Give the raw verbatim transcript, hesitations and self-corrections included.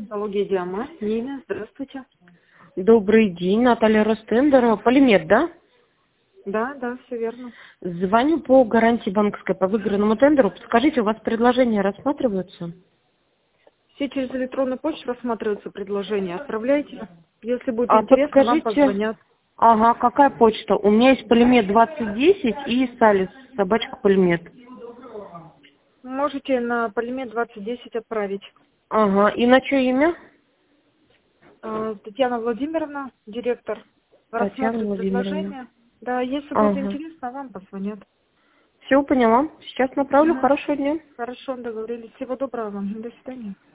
Косметология Диама. Нина, здравствуйте. Добрый день, Наталья Ростендер. Полимет, да? Да, да, все верно. Звоню по гарантии банковской по выигранному тендеру. Подскажите, у вас предложения рассматриваются? Все через электронную почту рассматриваются предложения. Отправляйте. Если будет А интересно, вам подскажите, позвонят. ага, какая почта? У меня есть полимет двадцать десять и салис, собачка полимет. Можете на полимет двадцать десять отправить. Ага, и на чье имя? Э, Татьяна Владимировна, директор, Татьяна рассмотрит Владимировна. предложение. Да, если будет Ага. интересно, вам позвонят. Все, поняла. Сейчас направлю. Мгм. Хорошего дня. Хорошо, договорились. Всего доброго вам. До свидания.